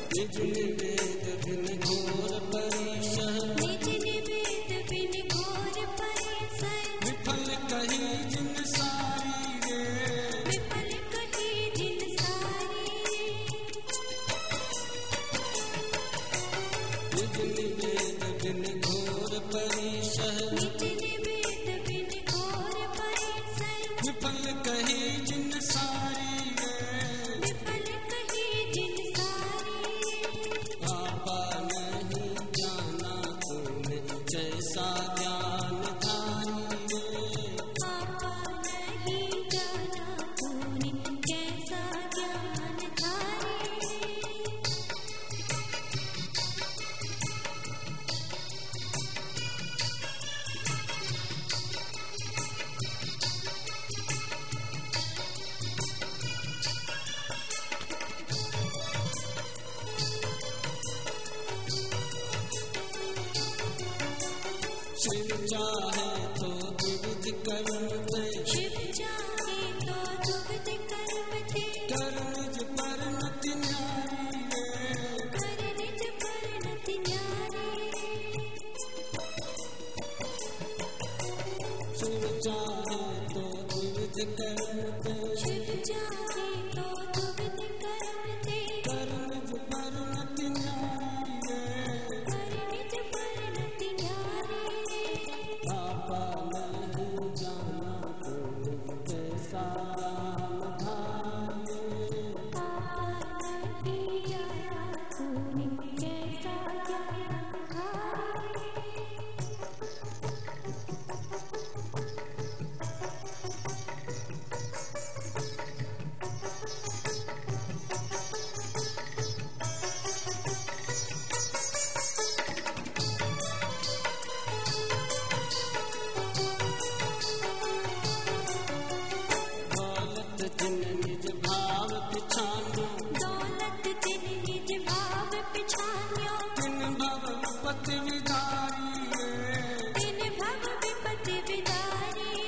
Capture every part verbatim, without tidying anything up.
निज निवेद बिन घोर परिसह निज निवेद बिन घोर परिसह विफल कही जिन सारी रे विफल कही जिन सारी निज निवेद बिन घोर परिसह निज निवेद बिन घोर परिसह विफल कही जिन सारी रे विफल कही जिन सारी आपा नहीं जाना तूने जैसा ज्ञान धारी रे आपा नहीं जाना तूने कैसा ज्ञान धारी शिव चाहे तो विविध कर्म दे शिव चाहे तो दुविध कर्म दे कर निज परिणति न्यारी रे कर निज परिणति न्यारी शिव चाहे तो विविध कर्म दे शिव चाहे तो दुविध कर्म दे कर निज परिणति न्यारी रे कर निज परिणति न्यारी आपा नहीं जाना तूने कैसा धारी आपा नहीं जाना तूने कैसा ज्ञान धारी दौलत जिन निज भाव पिछानो दौलत जिन निज भाव पिछान्यो तिन भव विपत्ति विदारी रे तिन भव विपत्ति विदारी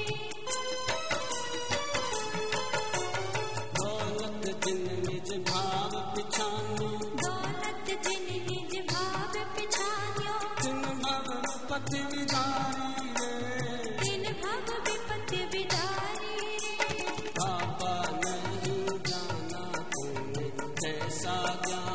दौलत जिन निज भाव पिछानो दौलत जिन निज भाव पिछान्यो तिन भव विपत्ति विदारी रे तिन भव विपत्ति विदारी आपा नहीं जाना तूने कैसा ज्ञान